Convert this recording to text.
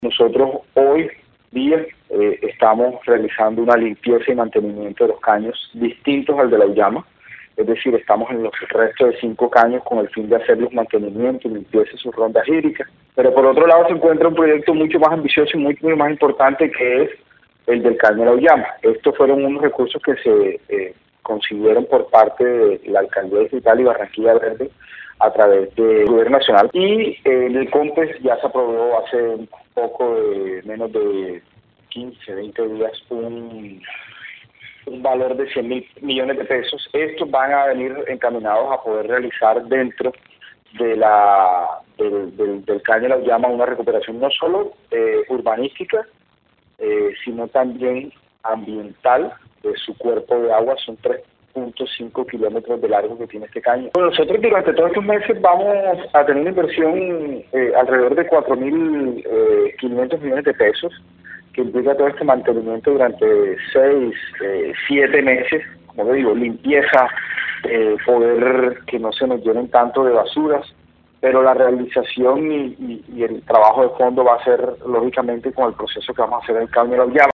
Nosotros hoy día estamos realizando una limpieza y mantenimiento de los caños distintos al de la Uyama, es decir, estamos en los restos de 5 caños con el fin de hacer los mantenimientos, limpieza y sus rondas hídricas. Pero por otro lado se encuentra un proyecto mucho más ambicioso y mucho más importante, que es el del caño de la Uyama. Estos fueron unos recursos que se consiguieron por parte de la Alcaldía Distrital y Barranquilla Verde a través del Gobierno Nacional, y en el COMPES ya se aprobó hace un poco de menos de 15, 20 días un valor de 100.000 millones de pesos. Estos van a venir encaminados a poder realizar dentro de del caño de la Uyama una recuperación no solo urbanística, sino también ambiental de su cuerpo de agua. Son 3.5 kilómetros de largo que tiene este caño. Bueno, nosotros durante todos estos meses vamos a tener una inversión alrededor de 4.500 millones de pesos, que implica todo este mantenimiento durante 6, 7 meses, como le digo, limpieza, poder que no se nos llenen tanto de basuras, pero la realización y el trabajo de fondo va a ser lógicamente con el proceso que vamos a hacer en el caño de la Uyama.